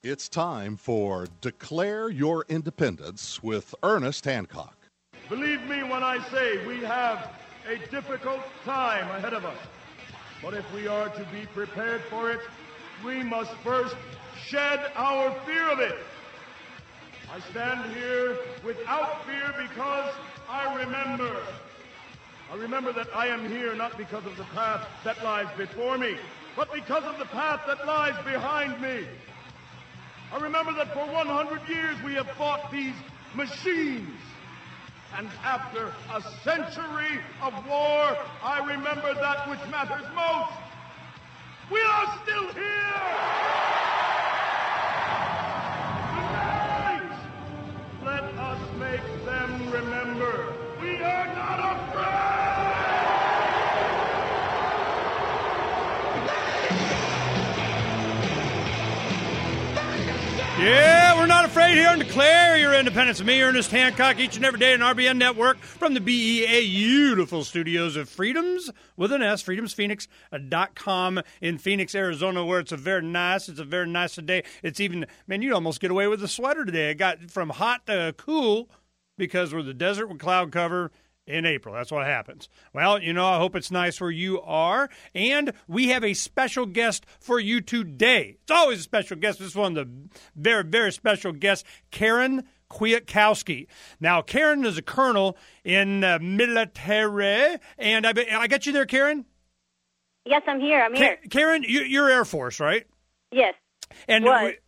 It's time for Declare Your Independence with Ernest Hancock. Believe me when I say we have a difficult time ahead of us. But if we are to be prepared for it, we must first shed our fear of it. I stand here without fear because I remember that I am here not because of the path that lies before me, but because of the path that lies behind me. I remember that for 100 years we have fought these machines. And after a century of war, I remember that which matters most. We are still here! Tonight, let us make them remember we are not afraid! Yeah, we're not afraid here and Declare Your Independence. Me, Ernest Hancock, each and every day on RBN Network from the BEA beautiful studios of Freedoms with an S, freedomsphoenix.com in Phoenix, Arizona, where it's a very nice day. It's even, man, you'd almost get away with a sweater today. It got from hot to cool because we're the desert with cloud cover in April. That's what happens. Well, I hope it's nice where you are. And we have a special guest for you today. It's always a special guest. This is one of the very, very special guests, Karen Kwiatkowski. Now, Karen is a colonel in military. And I got you there, Karen? Yes, I'm here. I'm here. Karen, you're Air Force, right? Yes. And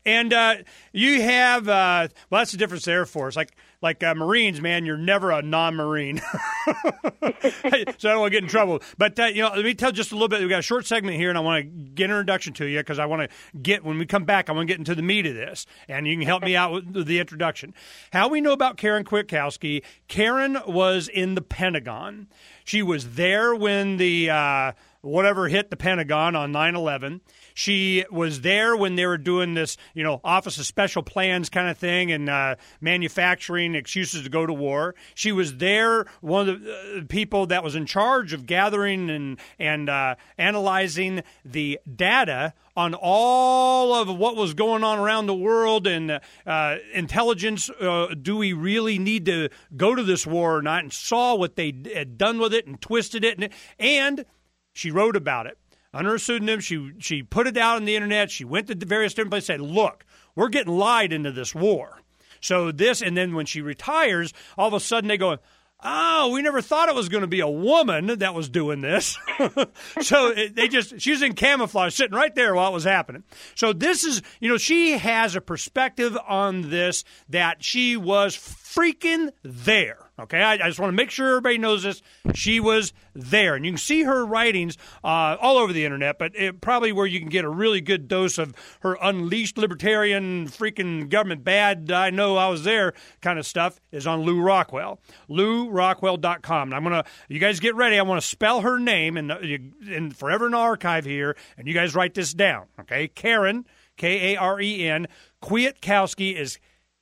you have that's the difference. Air Force, like Marines, man, you're never a non-Marine. So I don't want to get in trouble. But let me tell just a little bit. We got a short segment here, and I want to get an introduction to you because I want to get when we come back. I want to get into the meat of this, and you can help me out with the introduction. How we know about Karen Kwiatkowski? Karen was in the Pentagon. She was there when the whatever hit the Pentagon on 9/11. She was there when they were doing this, Office of Special Plans kind of thing and manufacturing excuses to go to war. She was there, one of the people that was in charge of gathering and analyzing the data on all of what was going on around the world and intelligence. Do we really need to go to this war or not? And saw what they had done with it and twisted it. And she wrote about it. Under a pseudonym, she put it out on the internet. She went to the various different places and said, look, we're getting lied into this war. So this, and then when she retires, all of a sudden they go, oh, we never thought it was going to be a woman that was doing this. So she was in camouflage sitting right there while it was happening. So this is, she has a perspective on this that she was freaking there. Okay, I just want to make sure everybody knows this. She was there. And you can see her writings all over the internet, but probably where you can get a really good dose of her unleashed libertarian freaking government bad, I know I was there kind of stuff is on Lou Rockwell. LouRockwell.com. And you guys get ready. I want to spell her name and forever in the archive here, and you guys write this down. Okay, Karen, Karen, Kwiatkowski is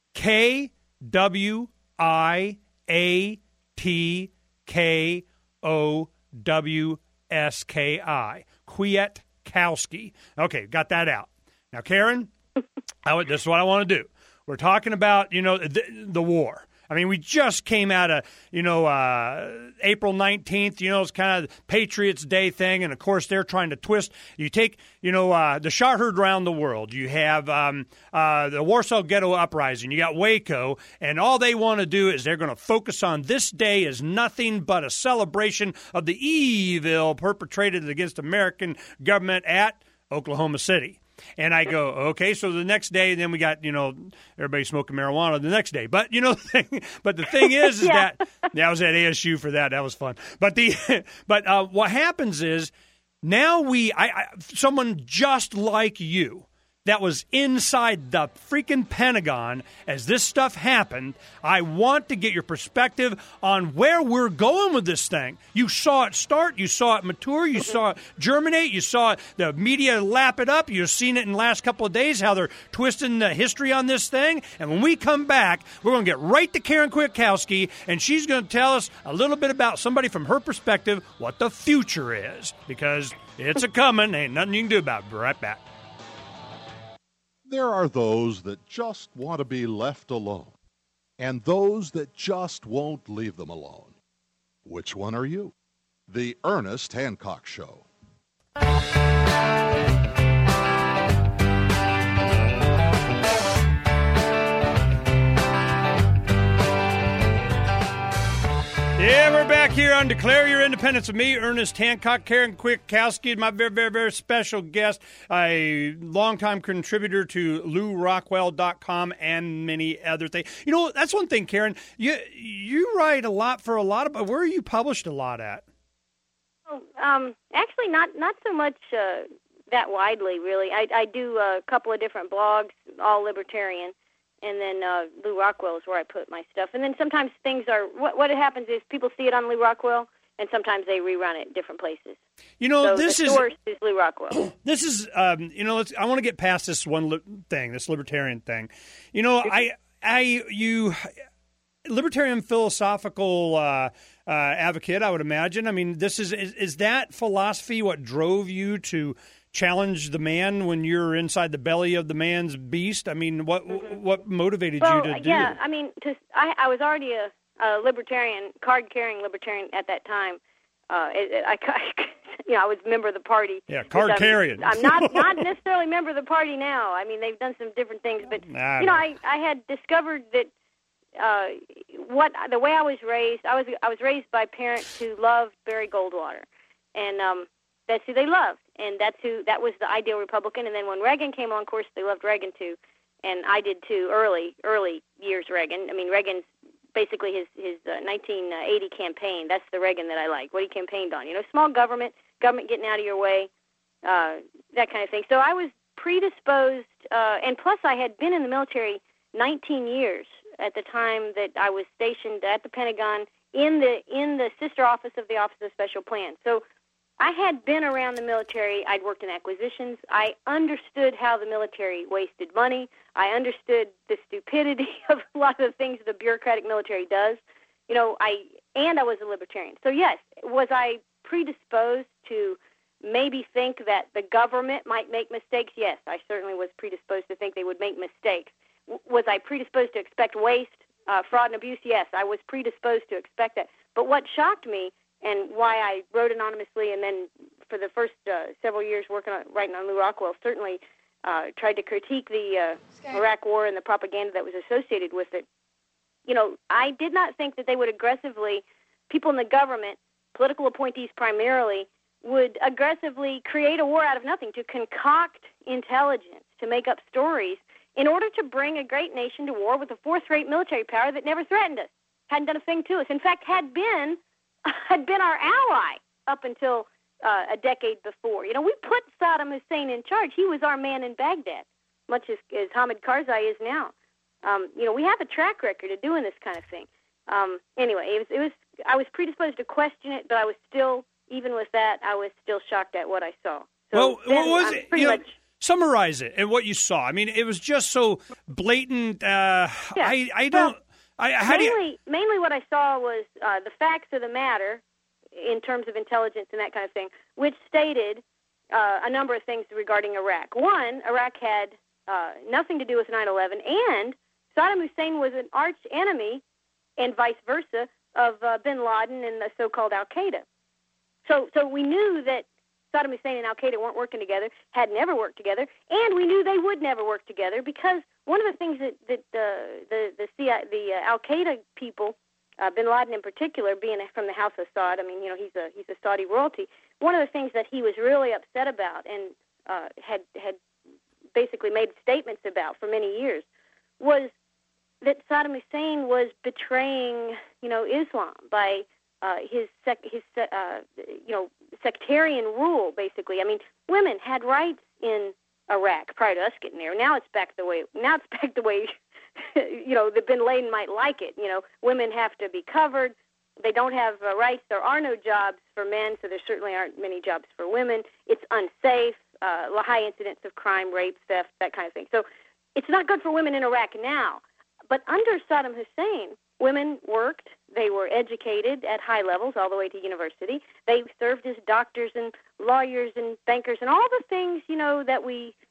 Kwiatkowski. Kwiatkowski. Okay, got that out. Now, Karen, this is what I want to do. We're talking about, the war. I mean, we just came out of, April 19th, it's kind of Patriots Day thing. And, of course, they're trying to twist. You take, the shot heard around the world. You have the Warsaw Ghetto Uprising. You got Waco. And all they want to do is they're going to focus on this day as nothing but a celebration of the evil perpetrated against American government at Oklahoma City. And I go, okay, so the next day, then we got, everybody smoking marijuana the next day. But, the thing is that I was at ASU for that. That was fun. But what happens is now someone just like you that was inside the freaking Pentagon as this stuff happened, I want to get your perspective on where we're going with this thing. You saw it start. You saw it mature. You saw it germinate. You saw the media lap it up. You've seen it in the last couple of days, how they're twisting the history on this thing. And when we come back, we're going to get right to Karen Kwiatkowski, and she's going to tell us a little bit about somebody from her perspective, what the future is. Because it's a-coming. Ain't nothing you can do about it. Be right back. There are those that just want to be left alone, and those that just won't leave them alone. Which one are you? The Ernest Hancock Show. Yeah, we're back here on Declare Your Independence with me, Ernest Hancock. Karen Kwiatkowski, my very, very, very special guest, a longtime contributor to LouRockwell.com and many other things. You know, that's one thing, Karen. You write a lot for a lot of. Where are you published a lot at? Actually, not so much that widely, really. I do a couple of different blogs, all libertarian. And then Lou Rockwell is where I put my stuff. And then sometimes things are, what happens is people see it on Lou Rockwell, and sometimes they rerun it different places. You know, so this the source is Lou Rockwell. This is, you know, I want to get past this one thing, this libertarian thing. You know, libertarian philosophical advocate, I would imagine. I mean, this is that philosophy what drove you to challenge the man when you're inside the belly of the man's beast? I mean, what motivated you to do it? Yeah, I mean, I was already a libertarian, card-carrying libertarian at that time. I was a member of the party. Yeah, card-carrying. I'm not necessarily a member of the party now. I mean, they've done some different things, but I had discovered that the way I was raised, I was raised by parents who loved Barry Goldwater, and that's who they loved, and that was the ideal Republican. And then when Reagan came on, of course, they loved Reagan too, and I did too. Early years Reagan. I mean, Reagan's basically his 1980 campaign. That's the Reagan that I like. What he campaigned on, small government getting out of your way, that kind of thing. So I was predisposed, and plus I had been in the military 19 years at the time that I was stationed at the Pentagon in the sister office of the Office of Special Plans. So I had been around the military. I'd worked in acquisitions. I understood how the military wasted money. I understood the stupidity of a lot of the things the bureaucratic military does. I was a libertarian. So yes, was I predisposed to maybe think that the government might make mistakes? Yes, I certainly was predisposed to think they would make mistakes. Was I predisposed to expect waste, fraud, and abuse? Yes, I was predisposed to expect that. But what shocked me, and why I wrote anonymously, and then for the first several years writing on Lou Rockwell, certainly tried to critique the Iraq War and the propaganda that was associated with it. I did not think that they would people in the government, political appointees primarily, would aggressively create a war out of nothing, to concoct intelligence, to make up stories, in order to bring a great nation to war with a fourth-rate military power that never threatened us, hadn't done a thing to us. In fact, had been our ally up until a decade before. We put Saddam Hussein in charge. He was our man in Baghdad, much as Hamid Karzai is now. We have a track record of doing this kind of thing. Anyway, I was predisposed to question it, but I was still, even with that, I was still shocked at what I saw. So what was it? Summarize it and what you saw. I mean, it was just so blatant. Mainly what I saw was the facts of the matter in terms of intelligence and that kind of thing, which stated a number of things regarding Iraq. One, Iraq had nothing to do with 9/11, and Saddam Hussein was an arch enemy, and vice versa, of bin Laden and the so-called Al-Qaeda. So we knew that Saddam Hussein and Al-Qaeda weren't working together, had never worked together, and we knew they would never work together, because one of the things that the Al-Qaeda people, bin Laden in particular, being from the House of Saud, I mean, he's a Saudi royalty. One of the things that he was really upset about and had basically made statements about for many years was that Saddam Hussein was betraying, Islam by his sectarian rule, basically. I mean, women had rights in Iraq prior to us getting there. Now it's back the way the Bin Laden might like it. Women have to be covered. They don't have rights. There are no jobs for men, so there certainly aren't many jobs for women. It's unsafe, high incidence of crime, rape, theft, that kind of thing. So it's not good for women in Iraq now. But under Saddam Hussein, women worked. They were educated at high levels, all the way to university. They served as doctors and lawyers and bankers and all the things, that we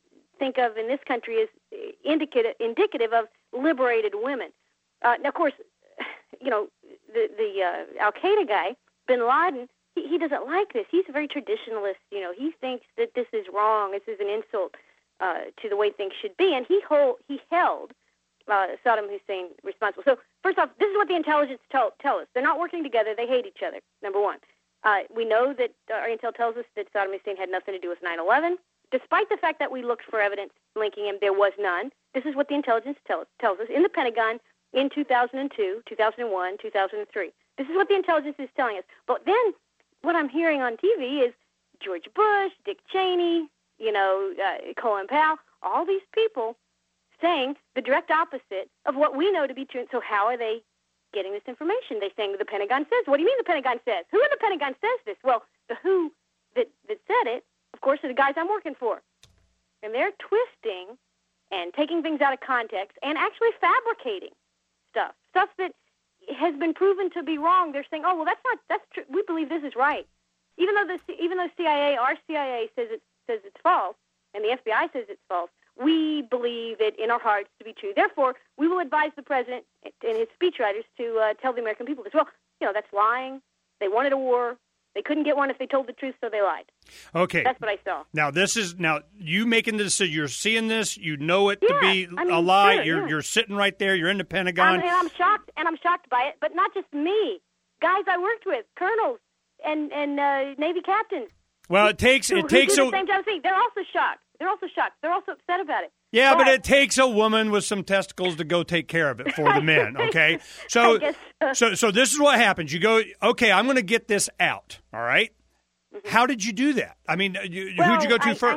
think of in this country as indicative of liberated women. Now, of course, you know, the Al-Qaeda guy, bin Laden, he doesn't like this. He's a very traditionalist. You know, he thinks that this is wrong. This is an insult to the way things should be. And he held Saddam Hussein responsible. So, first off, this is what the intelligence tell us. They're not working together. They hate each other, number one. We know that our intel tells us that Saddam Hussein had nothing to do with 9/11. Despite the fact that we looked for evidence linking him, there was none. This is what the intelligence tells us in the Pentagon in 2002, 2001, 2003. This is what the intelligence is telling us. But then what I'm hearing on TV is George Bush, Dick Cheney, you know, Colin Powell, all these people saying the direct opposite of what we know to be true. So how are they getting this information? They're saying the Pentagon says. What do you mean the Pentagon says? Who in the Pentagon says this? Well, the who that said it, of course, are the guys I'm working for. And they're twisting and taking things out of context and actually fabricating stuff that has been proven to be wrong. They're saying, oh, well, that's true. We believe this is right. Even though our CIA says it's false, and the FBI says it's false, we believe it in our hearts to be true. Therefore, we will advise the president and his speechwriters to tell the American people this. Well, you know, that's lying. They wanted a war. They couldn't get one if they told the truth, so they lied. Okay. That's what I saw. Now you making the decision. You're seeing this. You know it to be a lie. Sure, you're sitting right there. You're in the Pentagon. I'm shocked by it, but not just me. Guys I worked with, colonels and Navy captains. Well, it takes the same job as me. They're also shocked. They're also upset about it. Yeah, but it takes a woman with some testicles to go take care of it for the men, okay? So so this is what happens. You go, okay, I'm going to get this out, all right? Mm-hmm. How did you do that? I mean, who'd you go to first?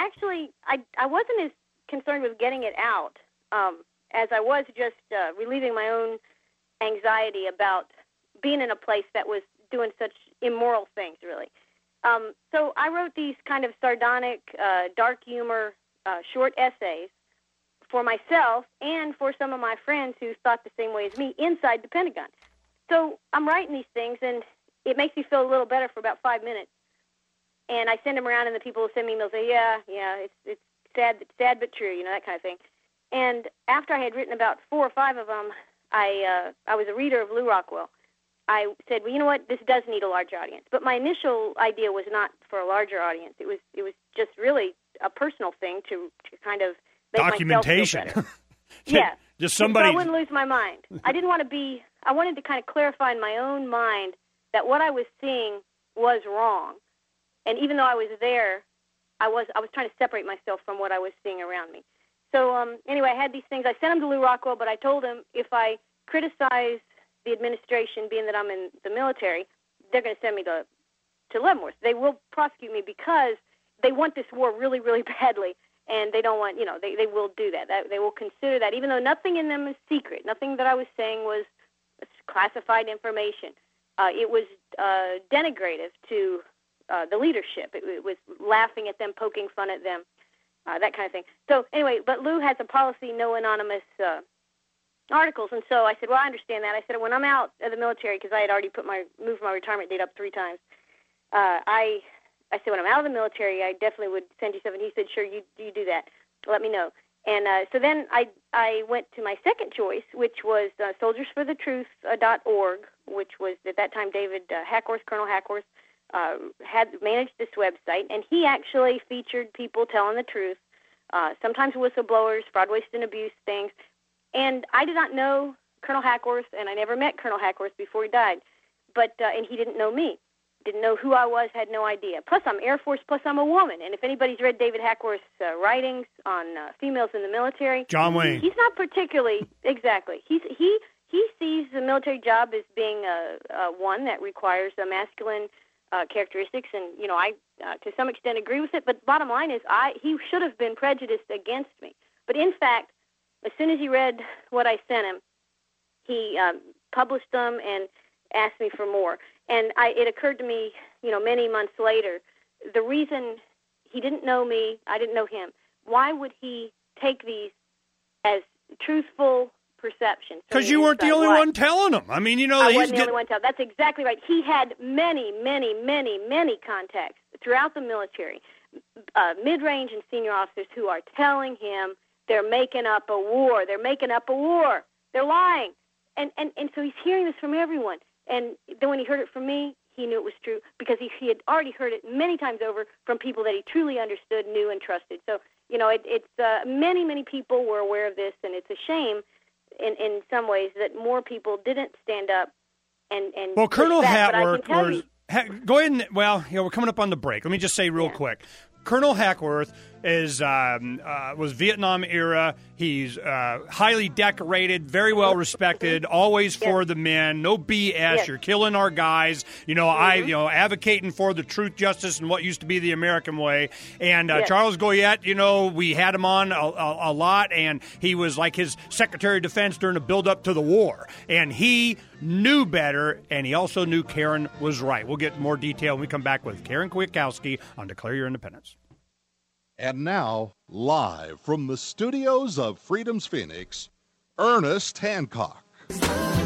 I wasn't as concerned with getting it out as I was just relieving my own anxiety about being in a place that was doing such immoral things, really. So I wrote these kind of sardonic, dark humor, short essays for myself and for some of my friends who thought the same way as me inside the Pentagon. So I'm writing these things, and it makes me feel a little better for about 5 minutes. And I send them around, and the people will send me emails, say, yeah, it's sad but true, you know, that kind of thing. And after I had written about 4 or 5 of them, I was a reader of Lew Rockwell. I said, well, you know what, this does need a larger audience. But my initial idea was not for a larger audience. It was just really a personal thing to kind of make documentation. Myself feel better. Yeah. Just somebody. So I wouldn't lose my mind. I wanted to kind of clarify in my own mind that what I was seeing was wrong. And even though I was there, I was trying to separate myself from what I was seeing around me. So anyway, I had these things. I sent them to Lew Rockwell, but I told him if I criticize the administration, being that I'm in the military, they're going to send me to Leavenworth. They will prosecute me because they want this war really, really badly, and they don't want, you know, they will do that. They will consider that, even though nothing in them is secret. Nothing that I was saying was classified information. It was denigrative to the leadership. It was laughing at them, poking fun at them, that kind of thing. So anyway, but Lew has a policy, no anonymous articles, and so I said, well, I understand that. I said, when I'm out of the military, because I had already moved my retirement date up 3 times, I said, when I'm out of the military, I definitely would send you stuff. And he said, sure, you do that. Let me know. And so then I went to my second choice, which was soldiersforthetruth.org, which was at that time David Hackworth, Colonel Hackworth, had managed this website, and he actually featured people telling the truth, sometimes whistleblowers, fraud, waste, and abuse things. And I did not know Colonel Hackworth, and I never met Colonel Hackworth before he died. But and he didn't know me, didn't know who I was, had no idea. Plus, I'm Air Force, plus I'm a woman. And if anybody's read David Hackworth's writings on females in the military, John Wayne, he's not particularly exactly. He sees the military job as being one that requires a masculine characteristics, and you know I to some extent agree with it. But bottom line is, he should have been prejudiced against me. But in fact, as soon as he read what I sent him, he published them and asked me for more. And it occurred to me, you know, many months later, the reason he didn't know me, I didn't know him. Why would he take these as truthful perceptions? Because you weren't the only one telling them. I mean, you know, I wasn't the only one telling. That's exactly right. He had many, many, many, many contacts throughout the military. mid-range and senior officers who are telling him they're making up a war. They're making up a war. They're lying. And so he's hearing this from everyone. And then when he heard it from me, he knew it was true because he had already heard it many times over from people that he truly understood, knew, and trusted. So, it's many, many people were aware of this, and it's a shame in some ways that more people didn't stand up and well, Colonel Hackworth was... Go ahead and, we're coming up on the break. Let me just say real quick. Colonel Hackworth was Vietnam era. He's highly decorated, very well respected, always for the men. No BS. Yes. You're killing our guys. Advocating for the truth, justice, and what used to be the American way. And Charles Goyette, we had him on a lot, and he was like his Secretary of Defense during the build-up to the war. And he knew better, and he also knew Karen was right. We'll get more detail when we come back with Karen Kwiatkowski on Declare Your Independence. And now, live from the studios of Freedom's Phoenix, Ernest Hancock. It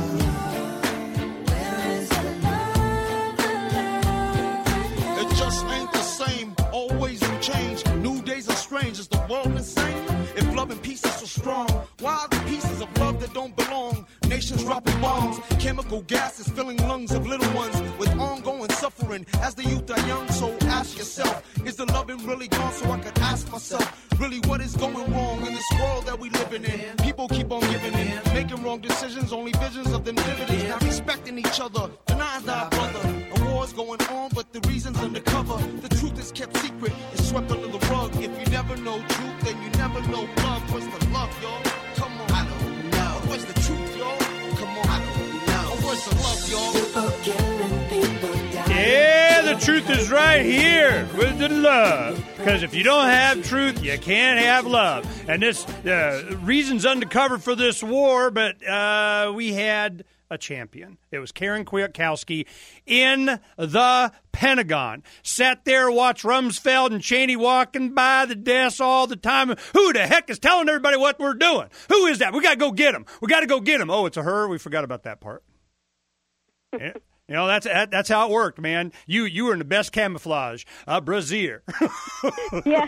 just ain't the same, always in change. New days are strange, is the world insane? If love and peace is so strong, why are the pieces of love that don't belong? Nations dropping bombs, chemical gases filling lungs of little ones with ongoing suffering. As the youth are young, so ask yourself, is the loving really gone? So I could ask myself, really what is going wrong in this world that we living in? People keep on giving in, making wrong decisions, only visions of them dividends. Not respecting each other, denying our brother. A war's going on, but the reason's undercover. The truth is kept secret, it's swept under the rug. If you never know truth, then you never know love. What's the love, y'all? Come on, I don't know. What's the truth, y'all? Come on, I don't know. What's the love, y'all? People killing, people dying. Yeah, the truth is right here with the love. Because if you don't have truth, you can't have love. And this reason's undercover for this war, but we had a champion. It was Karen Kwiatkowski in the Pentagon. Sat there, watched Rumsfeld and Cheney walking by the desk all the time. Who the heck is telling everybody what we're doing? Who is that? We got to go get him. We got to go get him. Oh, it's a her. We forgot about that part. Yeah. That's how it worked, man. You were in the best camouflage, brassiere. Yeah.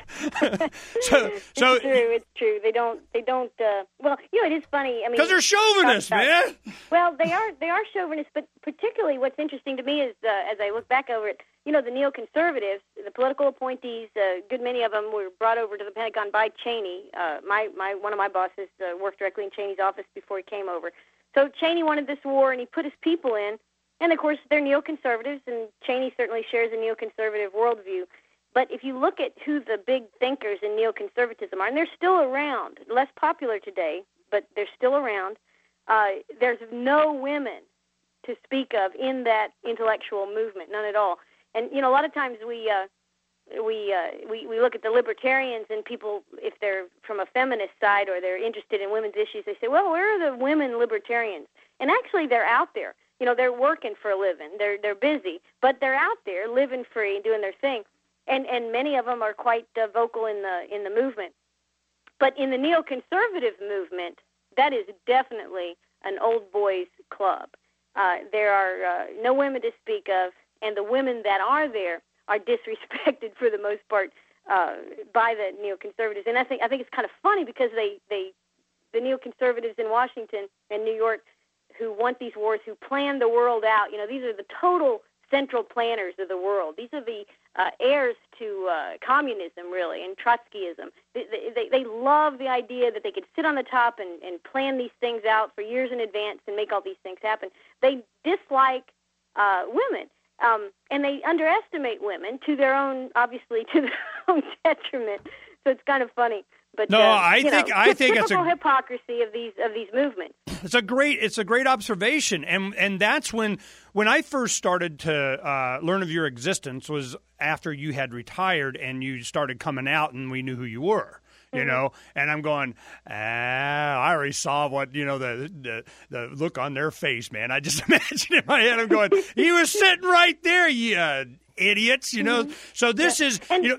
so it's true. They don't. Well, it is funny. I mean, because they're chauvinists, man. Well, they are chauvinists, but particularly what's interesting to me is as I look back over it, the neoconservatives, the political appointees, a good many of them were brought over to the Pentagon by Cheney. One of my bosses worked directly in Cheney's office before he came over. So Cheney wanted this war, and he put his people in. And, of course, they're neoconservatives, and Cheney certainly shares a neoconservative worldview. But if you look at who the big thinkers in neoconservatism are, and they're still around, less popular today, but they're still around, there's no women to speak of in that intellectual movement, none at all. And, a lot of times we look at the libertarians and people, if they're from a feminist side or they're interested in women's issues, they say, well, where are the women libertarians? And actually they're out there. They're working for a living. They're busy, but they're out there living free and doing their thing. And many of them are quite vocal in the movement. But in the neoconservative movement, that is definitely an old boys club. There are no women to speak of, and the women that are there are disrespected for the most part by the neoconservatives. And I think it's kind of funny because the neoconservatives in Washington and New York who want these wars, who plan the world out, these are the total central planners of the world. These are the heirs to communism, really, and Trotskyism. They love the idea that they could sit on the top and plan these things out for years in advance and make all these things happen. They dislike women, and they underestimate women to their own detriment. So it's kind of funny. But no, I think it's typical hypocrisy of these movements. It's a great observation, and that's when I first started to learn of your existence was after you had retired and you started coming out, and we knew who you were. And I'm going, I already saw what, the look on their face, man. I just imagine in my head, I'm going, he was sitting right there, you idiots, So this is,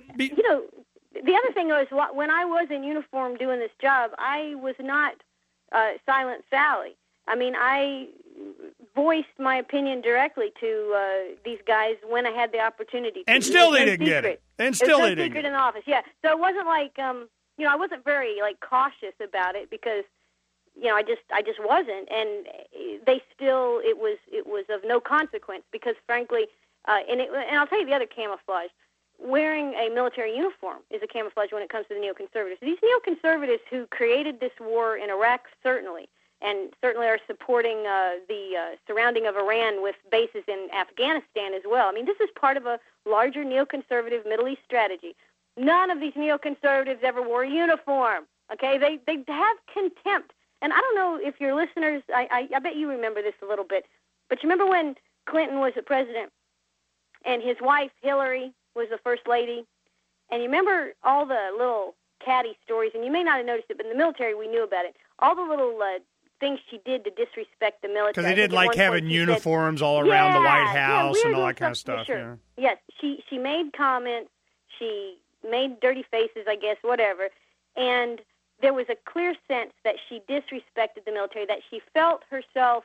the other thing was, when I was in uniform doing this job, I was not Silent Sally. I mean, I voiced my opinion directly to these guys when I had the opportunity to. And still they didn't get it. And still they didn't get it. In the office, yeah. So it wasn't like, I wasn't very, cautious about it because, I just wasn't. And they still, it was of no consequence because, frankly, and I'll tell you the other camouflage. Wearing a military uniform is a camouflage when it comes to the neoconservatives. These neoconservatives who created this war in Iraq, certainly, and certainly are supporting the surrounding of Iran with bases in Afghanistan as well. I mean, this is part of a larger neoconservative Middle East strategy. None of these neoconservatives ever wore a uniform, okay? They have contempt. And I don't know if your listeners, I bet you remember this a little bit, but you remember when Clinton was the president and his wife, Hillary, was the first lady, and you remember all the little catty stories, and you may not have noticed it, but in the military we knew about it, all the little things she did to disrespect the military. Because they did like having uniforms all around the White House and all that kind of stuff. Sure. Yeah. Yes, she made comments, she made dirty faces, I guess, whatever, and there was a clear sense that she disrespected the military, that she felt herself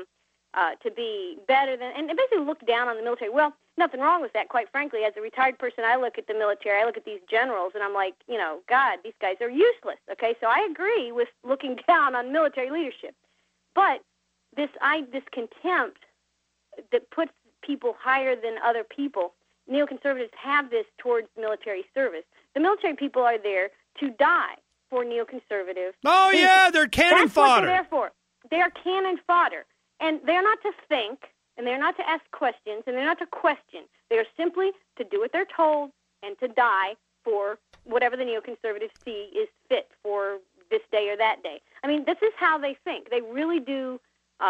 to be better than, and basically looked down on the military. Well, nothing wrong with that, quite frankly. As a retired person, I look at the military, I look at these generals, and I'm like, God, these guys are useless, okay? So I agree with looking down on military leadership. But this contempt that puts people higher than other people, neoconservatives have this towards military service. The military people are there to die for neoconservative. Oh, yeah, they're cannon fodder. That's what they're there for. They are cannon fodder. And they're not to think, and they're not to ask questions, and they're not to question. They are simply to do what they're told and to die for whatever the neoconservatives see is fit for this day or that day. I mean, this is how they think. They really do.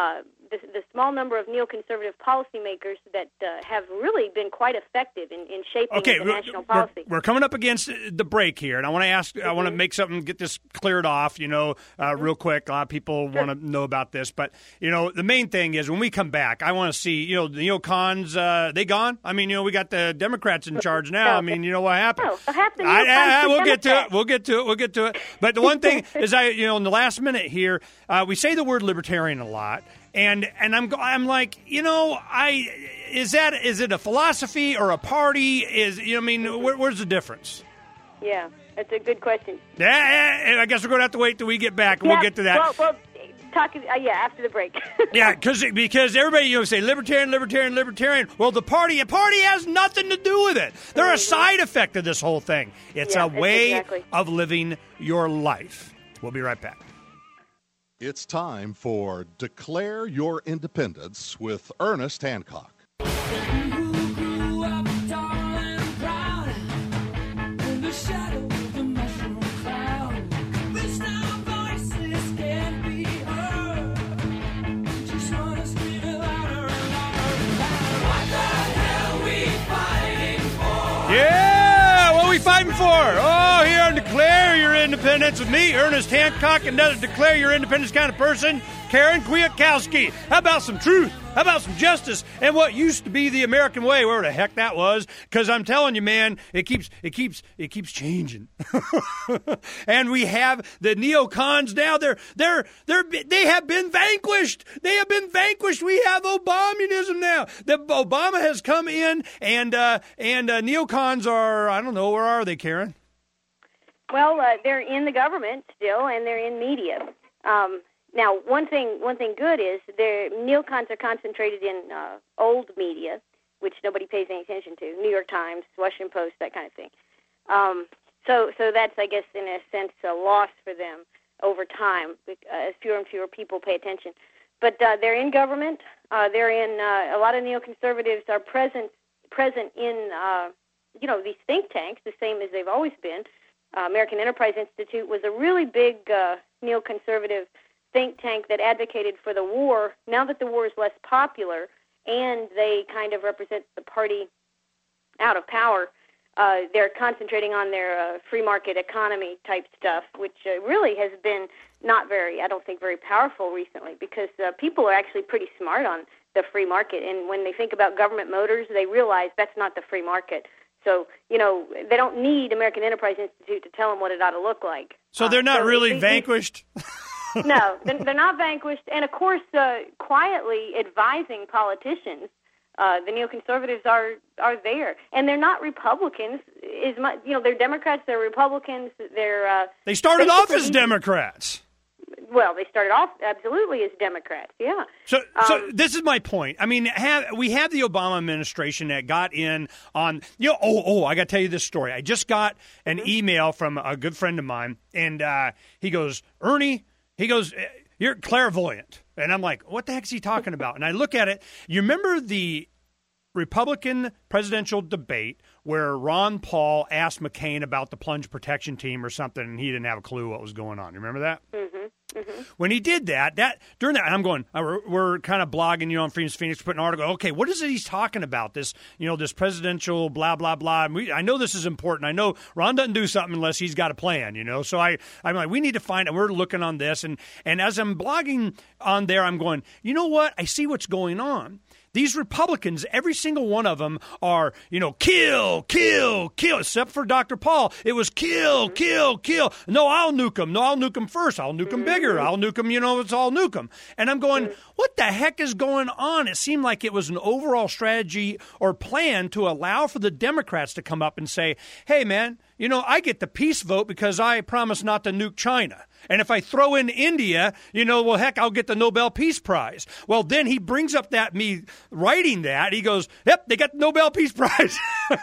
The small number of neoconservative policymakers that have really been quite effective in shaping the national policy. We're coming up against the break here, and I want to ask. I want to make something, get this cleared off. Real quick. A lot of people want to know about this, but the main thing is when we come back, I want to see. The neocons. They gone? I mean, we got the Democrats in charge now. I mean, what happened? No, half the neocons we'll get to it. We'll get to it. But the one thing is, in the last minute here, we say the word libertarian a lot. And I'm like, is it a philosophy or a party? Where's the difference? Yeah, that's a good question. Yeah, I guess we're going to have to wait till we get back, and we'll get to that. Well, talk after the break. Yeah, because everybody say libertarian. Well, the party has nothing to do with it. They're a side effect of this whole thing. It's a way of living your life. We'll be right back. It's time for Declare Your Independence with Ernest Hancock. Yeah, what are we fighting for? Oh, here on Declare Your Independence with me, Ernest Hancock, another Declare Your Independence kind of person, Karen Kwiatkowski. How about some truth? How about some justice and what used to be the American way, wherever the heck that was? Because I'm telling you, man, it keeps changing. And we have the neocons now. They have been vanquished. They have been vanquished. We have Obamunism now. Obama has come in, and neocons are, I don't know, where are they, Karen? Well, they're in the government still, and they're in media. Now, one thing good is the neocons are concentrated in old media, which nobody pays any attention to, New York Times, Washington Post, that kind of thing. So that's, I guess, in a sense, a loss for them over time, as fewer and fewer people pay attention. But they're in government. They're in a lot of neoconservatives are present in these think tanks, the same as they've always been. American Enterprise Institute was a really big neoconservative think tank that advocated for the war. Now that the war is less popular and they kind of represent the party out of power, they're concentrating on their free market economy type stuff, which really has been not very, I don't think, very powerful recently, because people are actually pretty smart on the free market. And when they think about government motors, they realize that's not the free market. So, they don't need American Enterprise Institute to tell them what it ought to look like. So they're not really vanquished? No, they're not vanquished. And, of course, quietly advising politicians, the neoconservatives are there. And they're not Republicans. They're Democrats, they're Republicans. They started off as Democrats. Well, they started off absolutely as Democrats, yeah. So this is my point. I mean, we have the Obama administration that got in on, I got to tell you this story. I just got an email from a good friend of mine, and he goes, Ernie, you're clairvoyant. And I'm like, what the heck is he talking about? And I look at it. You remember the Republican presidential debate where Ron Paul asked McCain about the plunge protection team or something, and he didn't have a clue what was going on. You remember that? Mm-hmm. Mm-hmm. When he did that during that, I'm going, we're kind of blogging, on Freedom's Phoenix, putting an article. Okay, what is it he's talking about? This, this presidential blah, blah, blah. I know this is important. I know Ron doesn't do something unless he's got a plan, So I'm like, we need to find it. We're looking on this. And as I'm blogging on there, I'm going, you know what? I see what's going on. These Republicans, every single one of them are, kill, kill, kill, except for Dr. Paul. It was kill, kill, kill. No, I'll nuke them. No, I'll nuke them first. I'll nuke them bigger. I'll nuke them, it's all nuke them. And I'm going, what the heck is going on? It seemed like it was an overall strategy or plan to allow for the Democrats to come up and say, hey, man, I get the peace vote because I promised not to nuke China. And if I throw in India, heck, I'll get the Nobel Peace Prize. Well, then he brings up me writing that. He goes, yep, they got the Nobel Peace Prize.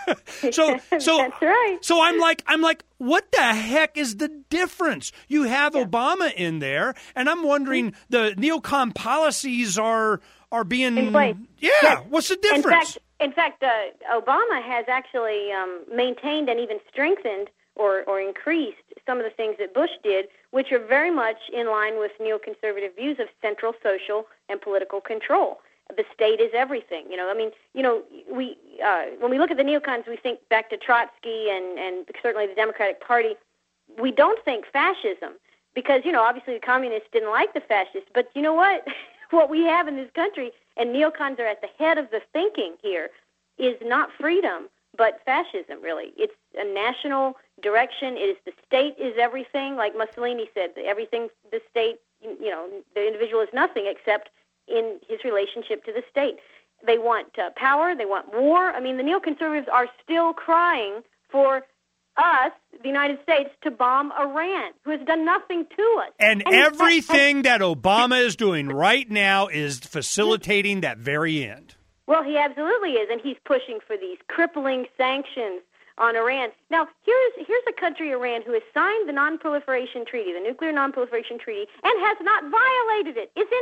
so that's right. So I'm like, what the heck is the difference? You have Obama in there, and I'm wondering the neocon policies are being in place. Yeah, yes. What's the difference? In fact, Obama has actually maintained and even strengthened or increased some of the things that Bush did, which are very much in line with neoconservative views of central social and political control. The state is everything. When we look at the neocons, we think back to Trotsky and certainly the Democratic Party. We don't think fascism because, obviously the communists didn't like the fascists. But you know what? What we have in this country, and neocons are at the head of the thinking here, is not freedom, but fascism, really. It's a national direction. It is the state is everything, like Mussolini said, everything, the state, the individual is nothing except in his relationship to the state. They want power. They want war. I mean, the neoconservatives are still crying for us, the United States, to bomb Iran, who has done nothing to us. And everything that Obama is doing right now is facilitating that very end. Well, he absolutely is, and he's pushing for these crippling sanctions on Iran. Now, here's a country, Iran, who has signed the Non-Proliferation Treaty, the Nuclear Non-Proliferation Treaty, and has not violated it. It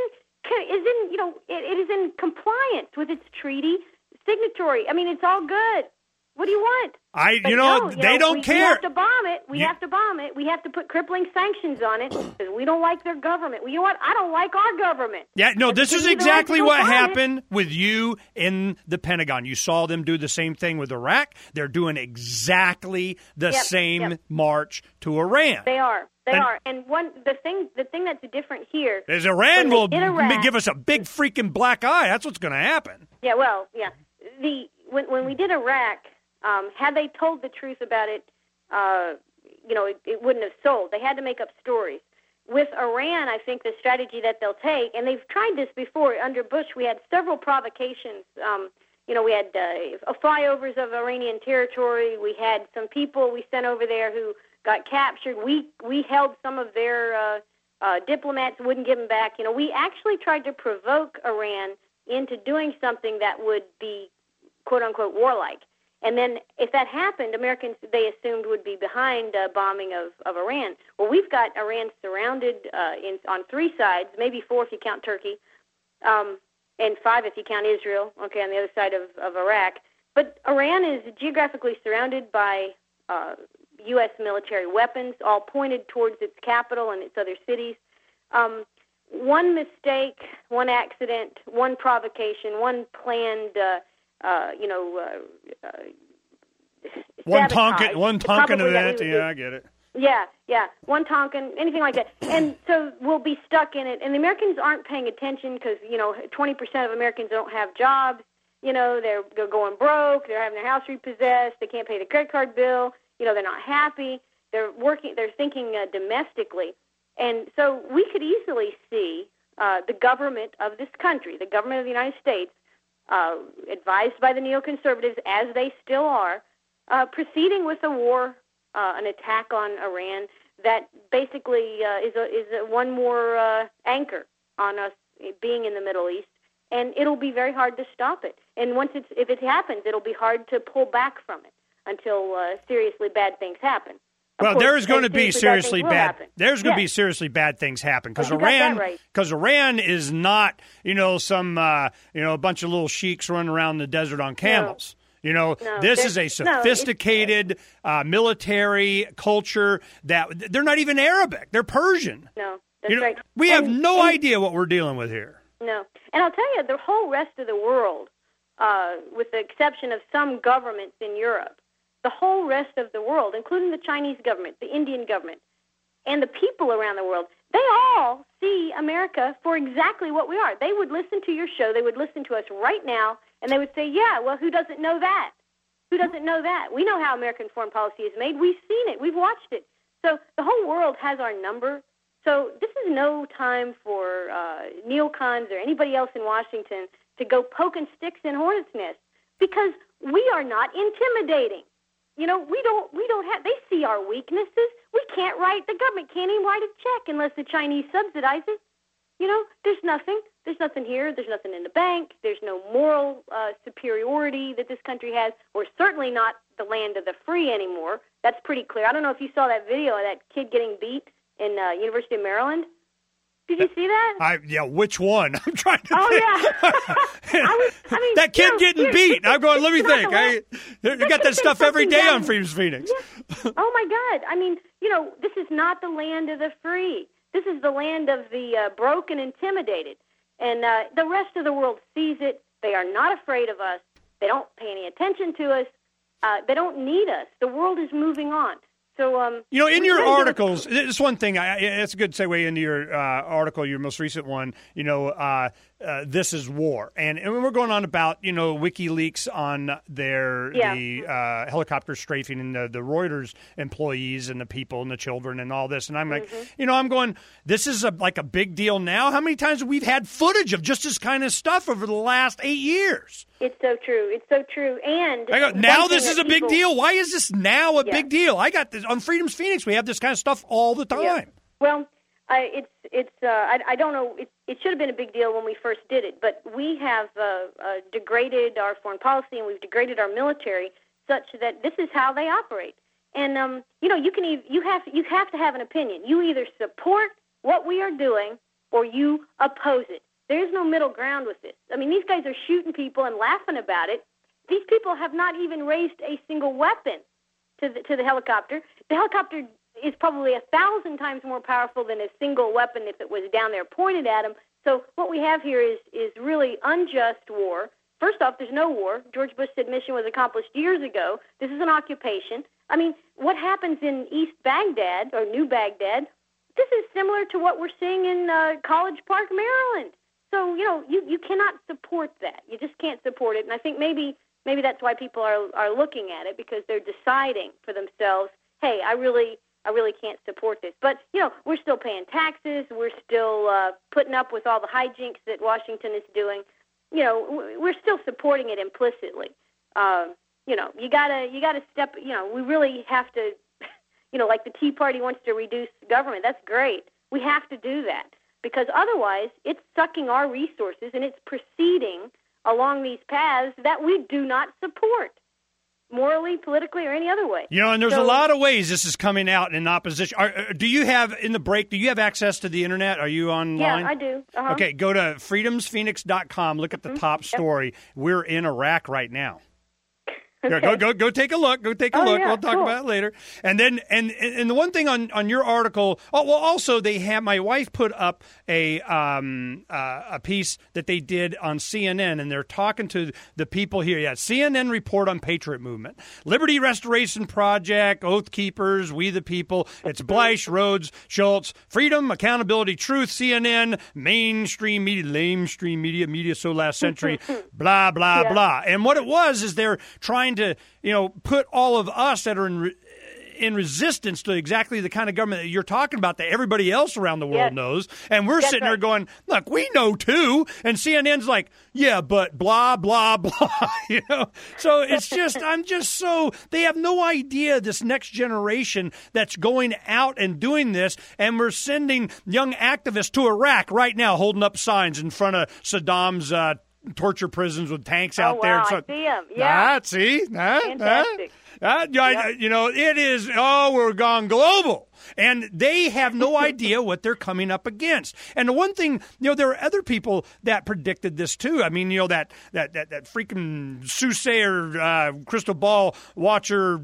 is in compliance with its treaty signatory. I mean, it's all good. What do you want? They don't care. We have to bomb it. We have to bomb it. We have to put crippling sanctions on it because we don't like their government. Well, you know what? I don't like our government. Yeah, no, this is exactly what happened with you in the Pentagon. You saw them do the same thing with Iraq. They're doing exactly the same march to Iran. They are. They are. And the thing that's different here is Iran will give us a big freaking black eye. That's what's going to happen. Yeah, well, yeah. When we did Iraq, had they told the truth about it, it wouldn't have sold. They had to make up stories. With Iran, I think the strategy that they'll take, and they've tried this before. Under Bush, we had several provocations. We had flyovers of Iranian territory. We had some people we sent over there who got captured. We held some of their diplomats, wouldn't give them back. We actually tried to provoke Iran into doing something that would be, quote-unquote, warlike. And then if that happened, Americans, they assumed, would be behind bombing of Iran. Well, we've got Iran surrounded on three sides, maybe four if you count Turkey, and five if you count Israel, on the other side of Iraq. But Iran is geographically surrounded by U.S. military weapons, all pointed towards its capital and its other cities. One mistake, one accident, one provocation, one planned one Tonkin event. Yeah, I get it. Yeah, one Tonkin, anything like that. And so we'll be stuck in it. And the Americans aren't paying attention because, 20% of Americans don't have jobs. They're going broke. They're having their house repossessed. They can't pay the credit card bill. They're not happy. They're thinking domestically. And so we could easily see the government of this country, the government of the United States, advised by the neoconservatives, as they still are, proceeding with a war, an attack on Iran that basically is one more anchor on us being in the Middle East, and it'll be very hard to stop it. And if it happens, it'll be hard to pull back from it until seriously bad things happen. Well, there's going to be seriously bad. There's going to be Yes. seriously bad things happen because You got that Iran, right. Iran is not, some, a bunch of little sheiks running around the desert on camels. This is a sophisticated military culture that they're not even Arabic; they're Persian. No, that's right. We have no idea what we're dealing with here. No, and I'll tell you, the whole rest of the world, with the exception of some governments in Europe, the whole rest of the world, including the Chinese government, the Indian government, and the people around the world, they all see America for exactly what we are. They would listen to your show. They would listen to us right now, and they would say, yeah, well, who doesn't know that? Who doesn't know that? We know how American foreign policy is made. We've seen it. We've watched it. So the whole world has our number. So this is no time for neocons or anybody else in Washington to go poking sticks in hornets' nests, because we are not intimidating. We don't have, they see our weaknesses. We can't write, the government can't even write a check unless the Chinese subsidize it. There's nothing here. There's nothing in the bank. There's no moral superiority that this country has. We're certainly not the land of the free anymore. That's pretty clear. I don't know if you saw that video of that kid getting beat in University of Maryland. Did you see that? Which one? I'm trying to think. I mean, that kid getting beat. I'm going, let me think. You got that stuff every day on Freedom's Phoenix. Yeah. Oh, my God. I mean, this is not the land of the free. This is the land of the broke and intimidated. And the rest of the world sees it. They are not afraid of us. They don't pay any attention to us. They don't need us. The world is moving on. So, in your articles, it's one thing. It's a good segue into your article, your most recent one. This is war, and we're going on about WikiLeaks on the helicopter strafing and the Reuters employees and the people and the children and all this. And I'm like, I'm going, this is like a big deal now. How many times have we had footage of just this kind of stuff over the last 8 years? It's so true. It's so true. And I go, now this is a big deal. Why is this now a big deal? I got this on Freedom's Phoenix. We have this kind of stuff all the time. Yeah. Well, I don't know. It should have been a big deal when we first did it, but we have degraded our foreign policy and we've degraded our military such that this is how they operate. And you have to have an opinion. You either support what we are doing or you oppose it. There is no middle ground with this. I mean, these guys are shooting people and laughing about it. These people have not even raised a single weapon to the helicopter. The helicopter is probably 1,000 times more powerful than a single weapon if it was down there pointed at them. So what we have here is really unjust war. First off, there's no war. George Bush said mission was accomplished years ago. This is an occupation. I mean, what happens in East Baghdad or New Baghdad, this is similar to what we're seeing in College Park, Maryland. So, you cannot support that. You just can't support it. And I think maybe that's why people are looking at it, because they're deciding for themselves, hey, I really can't support this. But, we're still paying taxes. We're still putting up with all the hijinks that Washington is doing. We're still supporting it implicitly. You gotta step, we really have to, like the Tea Party wants to reduce government. That's great. We have to do that, because otherwise it's sucking our resources and it's proceeding along these paths that we do not support, morally, politically, or any other way. And there's a lot of ways this is coming out in opposition. Do you have access to the Internet? Are you online? Yeah, I do. Uh-huh. Okay, go to freedomsphoenix.com, look at the top story. Yep. We're in Iraq right now. Okay. Go take a look. Go take a look. Yeah, we'll talk about it later. And then and the one thing on your article, also they have, my wife put up a piece that they did on CNN, and they're talking to the people here. Yeah, CNN report on Patriot Movement, Liberty Restoration Project, Oath Keepers, We the People. It's Bleish, Rhodes, Schultz, Freedom, Accountability, Truth, CNN, mainstream media, lamestream media so last century, blah blah blah. And what it was is they're trying to put all of us that are in resistance to exactly the kind of government that you're talking about that everybody else around the world knows. And we're sitting there going, look, we know too. And CNN's like, yeah, but blah, blah, blah. So it's just, they have no idea this next generation that's going out and doing this. And we're sending young activists to Iraq right now, holding up signs in front of Saddam's torture prisons with tanks out there. Wow, I see them. Yeah. Fantastic. Yep. It is, we're gone global. And they have no idea what they're coming up against. And the one thing, there are other people that predicted this too. I mean, that freaking soothsayer, crystal ball watcher,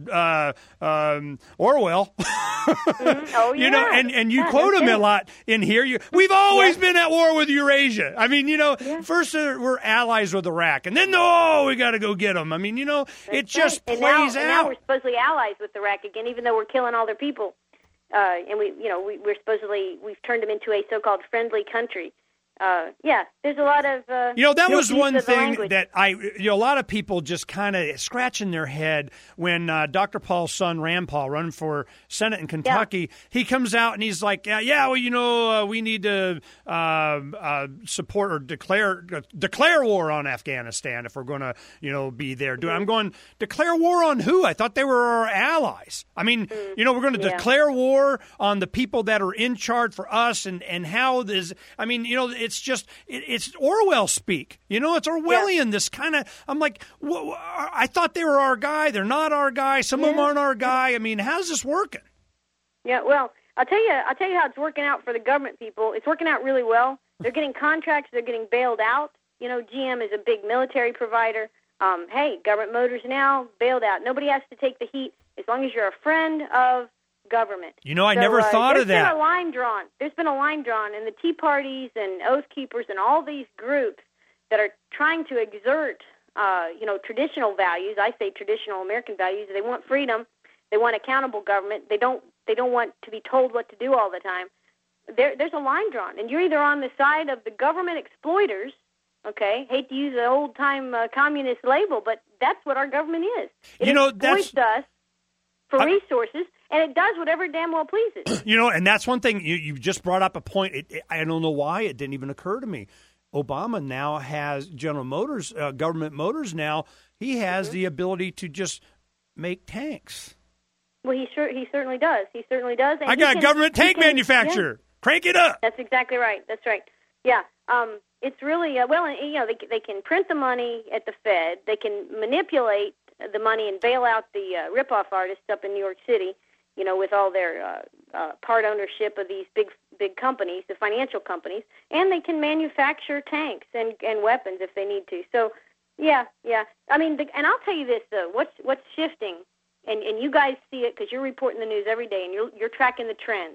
Orwell. Oh, yeah. And you quote him a lot in here. We've always been at war with Eurasia. I mean, first we're allies with Iraq, and then, we got to go get them. I mean, it just plays out. And now we're supposedly allies with Iraq again, even though we're killing all their people. And we've turned them into a so-called friendly country. There's a lot of that was one thing that a lot of people just kind of scratching their head when Dr. Paul's son Rand Paul running for Senate in Kentucky. He comes out and he's like, we need to support or declare war on Afghanistan if we're going to be there. I'm going, declare war on who? I thought they were our allies. I mean, we're going to declare war on the people that are in charge for us and how this. I mean, it's just it's Orwell speak. It's Orwellian. This kind of. I'm like, I thought they were our guy. They're not our guy. Some of them aren't our guy. I mean, how's this working? Yeah, well, I'll tell you how it's working out for the government people. It's working out really well. They're getting contracts. They're getting bailed out. GM is a big military provider. Hey, Government Motors now bailed out. Nobody has to take the heat as long as you're a friend of government. I never thought of that. There's been a line drawn. There's been a line drawn, and the Tea Parties and Oath Keepers and all these groups that are trying to exert, traditional values. I say traditional American values. They want freedom. They want accountable government. They don't want to be told what to do all the time. There's a line drawn, and you're either on the side of the government exploiters. Okay, hate to use an old-time communist label, but that's what our government is. It exploits us for resources, and it does whatever damn well pleases. And that's one thing you just brought up a point. I don't know why it didn't even occur to me. Obama now has General Motors, Government Motors now. He has the ability to just make tanks. Well, he certainly does. He certainly does. And I got a government tank manufacturer. Yeah. Crank it up. That's exactly right. That's right. Yeah. It's really, they can print the money at the Fed. They can manipulate the money and bail out the rip-off artists up in New York City, with all their part ownership of these big companies, the financial companies, and they can manufacture tanks and weapons if they need to. So, yeah. I mean, and I'll tell you this, though, what's shifting, and you guys see it because you're reporting the news every day and you're tracking the trends.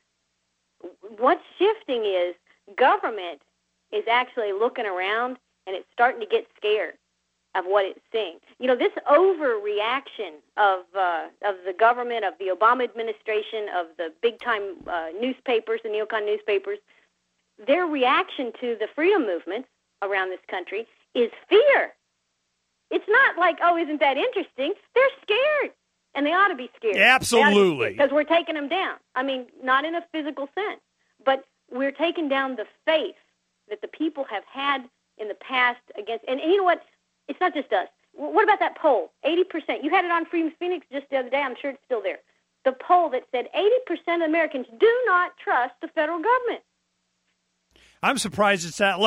What's shifting is government is actually looking around, and it's starting to get scared of what it's seeing. This overreaction of the government, of the Obama administration, of the big-time newspapers, the neocon newspapers, their reaction to the freedom movements around this country is fear. It's not like, isn't that interesting? They're scared, and they ought to be scared. Absolutely. Because we're taking them down. I mean, not in a physical sense, but we're taking down the faith that the people have had in the past against, and you know what? It's not just us. What about that poll? 80%. You had it on Freedom's Phoenix just the other day. I'm sure it's still there. The poll that said 80% of Americans do not trust the federal government. I'm surprised it's that low.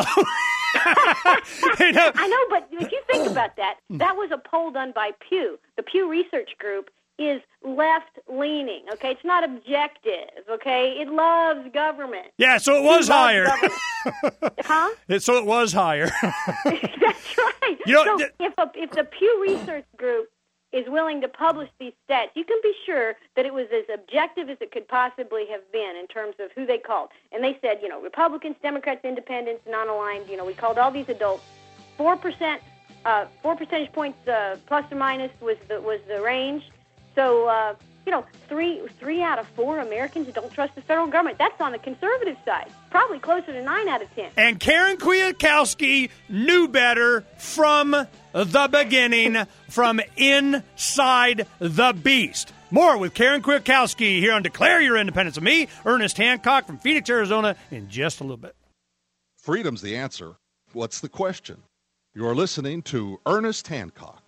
I know, but if you think about that, that was a poll done by Pew. The Pew Research Group is left-leaning, okay? It's not objective, okay? It loves government. Yeah, so it was higher. Huh? So it was higher. That's right. So if the Pew Research Group is willing to publish these stats, you can be sure that it was as objective as it could possibly have been in terms of who they called. And they said, Republicans, Democrats, Independents, non-aligned, we called all these adults. 4 percentage points plus or minus was the range. So three out of 4 Americans don't trust the federal government. That's on the conservative side. Probably closer to 9 out of 10. And Karen Kwiatkowski knew better from the beginning, from inside the beast. More with Karen Kwiatkowski here on Declare Your Independence. With me, Ernest Hancock from Phoenix, Arizona, in just a little bit. Freedom's the answer. What's the question? You're listening to Ernest Hancock.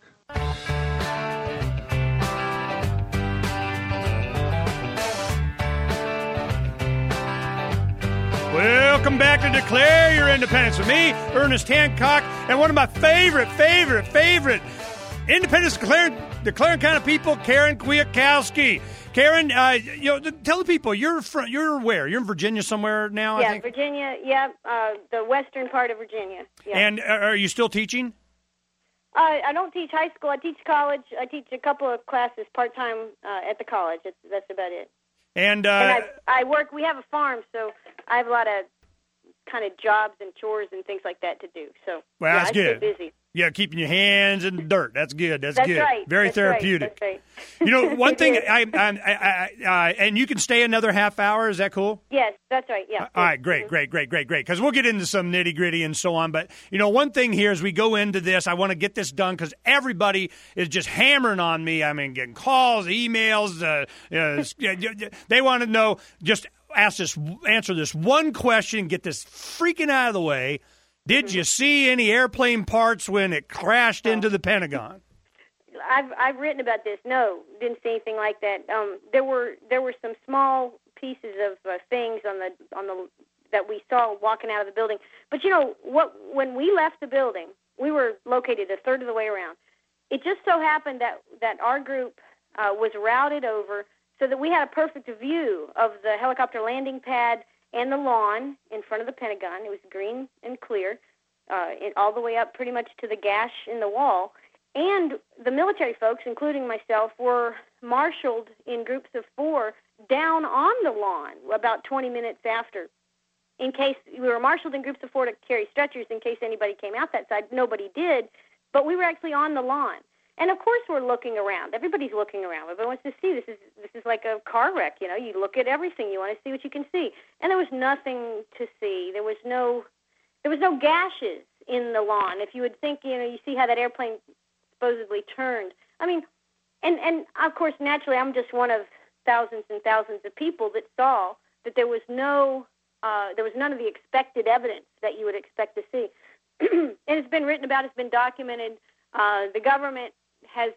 Welcome back to Declare Your Independence with me, Ernest Hancock, and one of my favorite independence declaring kind of people, Karen Kwiatkowski. Karen, tell the people you're where? You're in Virginia somewhere now. Yeah, I think? Virginia. Yeah, the western part of Virginia. Yeah. And are you still teaching? I don't teach high school. I teach college. I teach a couple of classes part time at the college. That's about it. And I work. We have a farm, so I have a lot of kind of jobs and chores and things like that to do. So that's good. I stay busy. Yeah, keeping your hands in the dirt. That's good. That's good. Right. Very therapeutic. Right. That's right. One thing, and you can stay another half hour. Is that cool? Yes, that's right. Yeah. All right, great. Because we'll get into some nitty gritty and so on. But one thing here as we go into this, I want to get this done because everybody is just hammering on me. I mean, getting calls, emails. They want to know. Just answer this one question. Get this freaking out of the way. Did you see any airplane parts when it crashed into the Pentagon? I've written about this. No, didn't see anything like that. There were some small pieces of things on the that we saw walking out of the building. But when we left the building, we were located a third of the way around. It just so happened that our group was routed over so that we had a perfect view of the helicopter landing pad and the lawn in front of the Pentagon. It was green and clear, all the way up pretty much to the gash in the wall. And the military folks, including myself, were marshaled in groups of 4 down on the lawn about 20 minutes after. In case we were marshaled in groups of 4 to carry stretchers in case anybody came out that side. Nobody did, but we were actually on the lawn. And, of course, we're looking around. Everybody's looking around. Everybody wants to see. This is like a car wreck, You look at everything. You want to see what you can see. And there was nothing to see. There was no gashes in the lawn. If you would think, you see how that airplane supposedly turned. I mean, and of course, naturally, I'm just one of thousands and thousands of people that saw that there was none of the expected evidence that you would expect to see. And it's been written about. It's been documented. The government has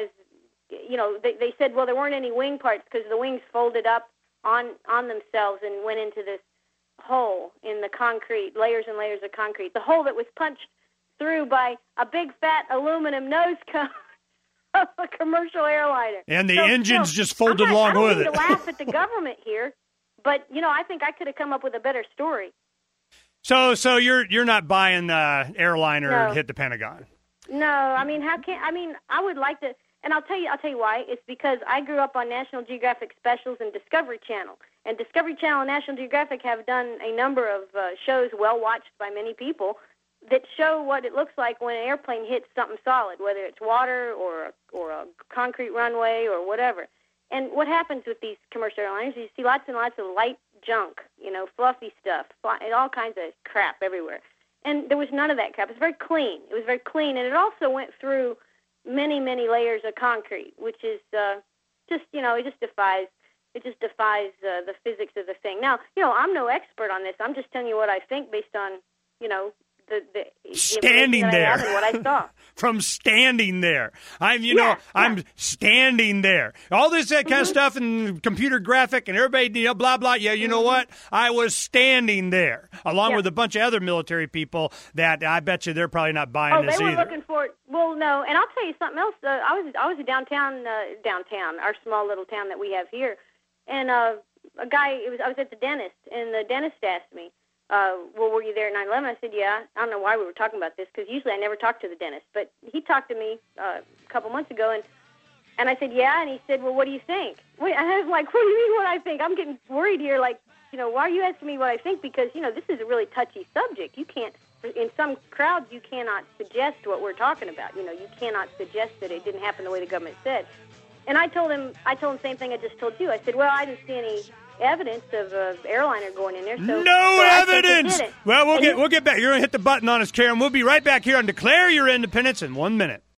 they said, well, there weren't any wing parts because the wings folded up on themselves and went into this hole in the concrete, layers and layers of concrete, the hole that was punched through by a big fat aluminum nose cone of a commercial airliner. And the engines just folded along with it. I don't mean to laugh at the government here, but I think I could have come up with a better story. So you're not buying the airliner hit the Pentagon? No, I would like to, and I'll tell you why. It's because I grew up on National Geographic specials and Discovery Channel. And Discovery Channel and National Geographic have done a number of shows well watched by many people that show what it looks like when an airplane hits something solid, whether it's water or a concrete runway or whatever. And what happens with these commercial airliners, you see lots and lots of light junk, fluffy stuff, and all kinds of crap everywhere. And there was none of that crap. It was very clean. And it also went through many, many layers of concrete, which is it just defies the physics of the thing. Now, I'm no expert on this. I'm just telling you what I think based on, the standing there and what I saw. From standing there. I'm standing there. All this kind of stuff and computer graphic and everybody, blah, blah. Yeah, you know what? I was standing there along with a bunch of other military people that I bet you they're probably not buying this either. Oh, they were looking for it. Well, no. And I'll tell you something else. I was downtown, our small little town that we have here. And a guy, I was at the dentist, and the dentist asked me, well, were you there at 9/11? I said, yeah. I don't know why we were talking about this, because usually I never talk to the dentist. But he talked to me a couple months ago, and I said, yeah. And he said, well, what do you think? And I was like, what do you mean what I think? I'm getting worried here. Like, why are you asking me what I think? Because, this is a really touchy subject. You can't, in some crowds, you cannot suggest what we're talking about. You cannot suggest that it didn't happen the way the government said. And I told him the same thing I just told you. I said, well, I didn't see any evidence of an airliner going in there. So, no evidence. Well, we'll get back. You're going to hit the button on us, Karen. We'll be right back here on Declare Your Independence in 1 minute.